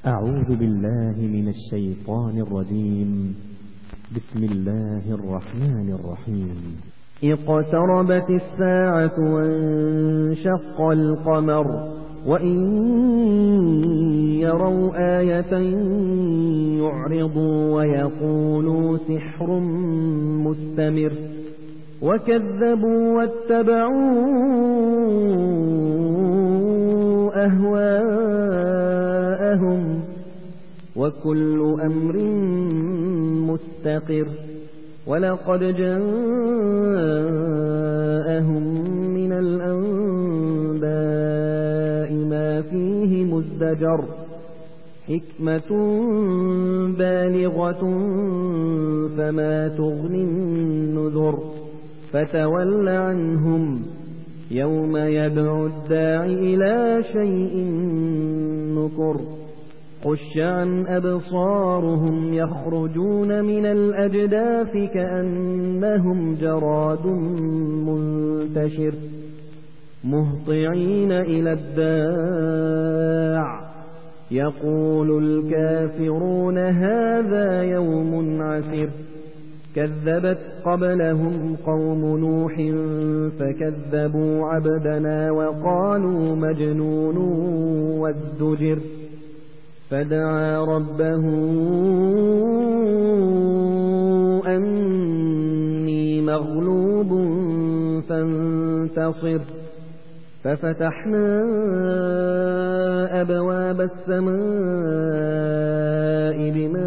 أعوذ بالله من الشيطان الرجيم. بسم الله الرحمن الرحيم. اقتربت الساعة وانشق القمر وإن يروا آية يعرضوا ويقولوا سحر مستمر وكذبوا واتبعوا أهواءهم وكل أمر مستقر ولقد جاءهم من الأنباء ما فيه مزدجر حكمة بالغة فما تغني النذر فتول عنهم يوم يدعو الداعي إلى شيء نكر خش عن أبصارهم يخرجون من الأجداث كأنهم جراد منتشر مهطعين إلى الداع يقول الكافرون هذا يوم عسر كذبت قبلهم قوم نوح فكذبوا عبدنا وقالوا مجنون وازدجر فدعا ربه أني مغلوب فانتصر ففتحنا أبواب السماء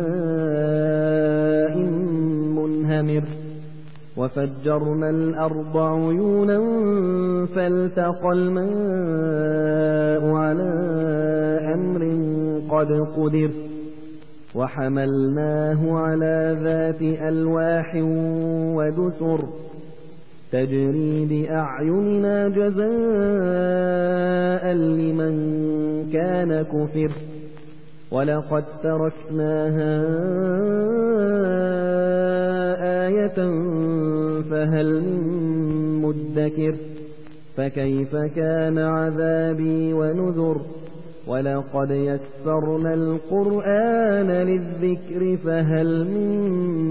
بماء منهمر وفجرنا الأرض عيونا فالتقى الماء على أمر قد قدر وحملناه على ذات ألواح ودسر تجري بأعيننا جزاء لمن كان كفر ولقد تركناها آية فهل من مدكر فكيف كان عذابي ونذر ولقد يسرنا القرآن للذكر فهل من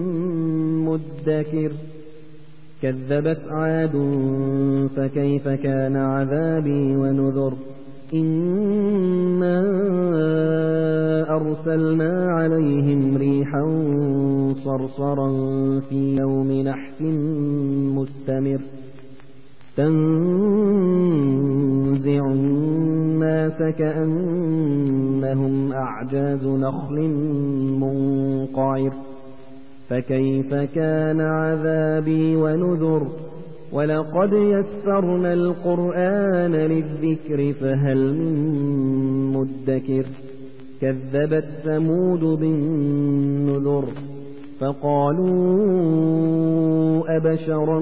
مدكر كذبت عاد فكيف كان عذابي ونذر إنا أرسلنا عليهم ريحا صرصرا في يوم نحس مستمر تنزع الناس كأنهم أعجاز نخل منقعر فكيف كان عذابي ونذر ولقد يسرنا القرآن للذكر فهل من مدكر كذبت ثمود بالنذر فقالوا أبشرا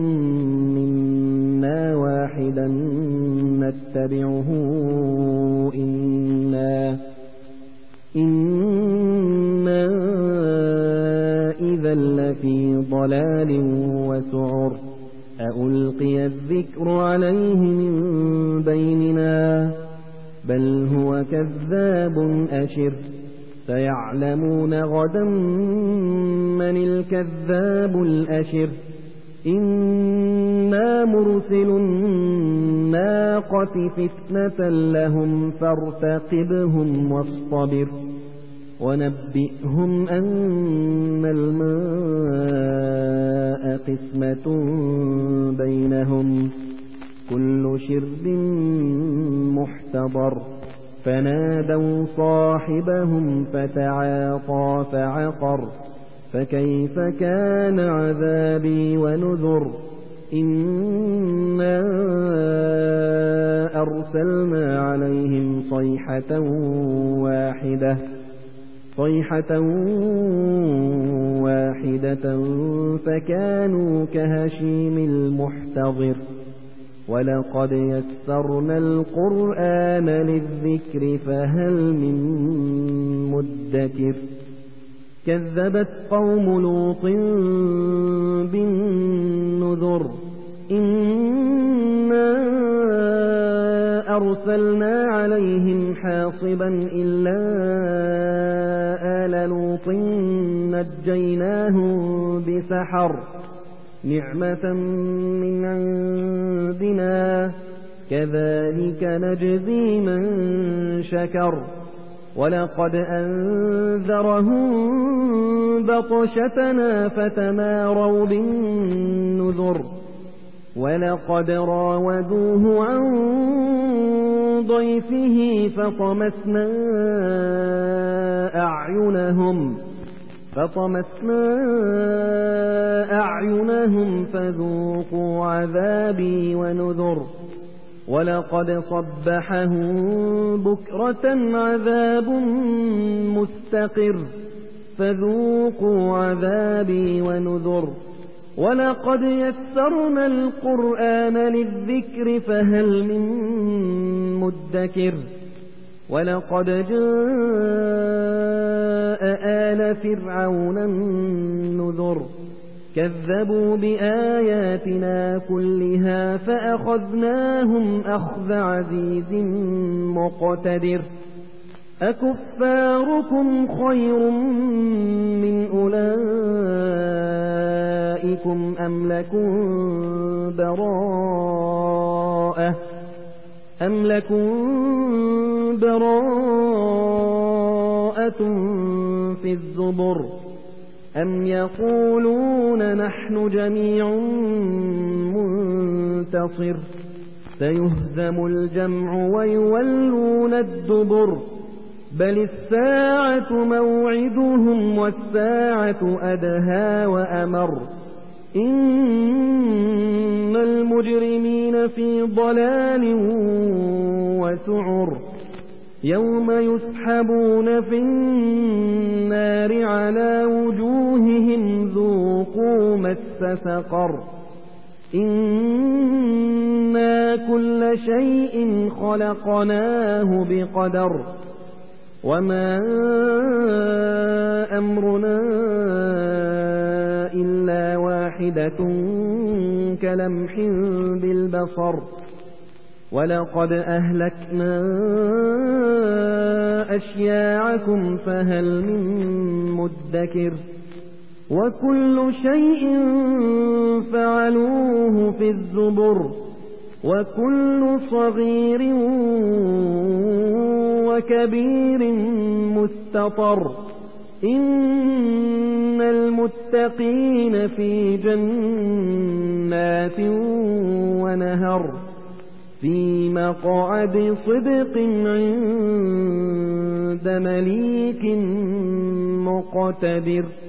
منا واحدا نتبعه إنا إذا لفي ضلال وسعر ألقي الذكر عليه من بيننا بل هو كذاب أشر سيعلمون غدا من الكذاب الأشر إنا مرسل الناقة فتنة لهم فارتقبهم واصطبر ونبئهم أن الماء قسمة بينهم كل شرب محتضر فنادوا صاحبهم فتعاطى فعقر فكيف كان عذابي ونذر إنا أرسلنا عليهم صيحة واحدة فكانوا كهشيم المحتضر ولقد يسرنا القرآن للذكر فهل من مدكر كذبت قوم لوط بالنذر إنا أرسلنا عليهم حاصبا إلا آل لوط نجيناهم بسحر نعمة من عندنا كذلك نجزي من شكر ولقد أنذرهم بطشتنا فتماروا بالنذر ولقد راودوه عن ضيفه فطمسنا أعينهم فذوقوا عذابي ونذر ولقد صبحهم بكرة عذاب مستقر فذوقوا عذابي ونذر ولقد يسرنا القرآن للذكر فهل من مدكر ولقد جاء آل فرعون النذر كذبوا بآياتنا كلها فأخذناهم أخذ عزيز مقتدر أكفاركم خير من أولئكم أم لكم براءة في الزبر أم يقولون نحن جميع منتصر سيهزم الجمع ويولون الدبر بل الساعة موعدهم والساعة أدهى وأمر إن المجرمين في ضلال وسعر يوم يسحبون في النار على وجوههم ذوقوا مس سقر إنا كل شيء خلقناه بقدر وما أمرنا إلا واحدة كلمح بالبصر ولقد أهلكنا أشياعكم فهل من مدكر وكل شيء فعلوه في الزبر وكل صغير وكبير مستطر إن المتقين في جنات ونهر في مقعد صدق عند مليك مقتدر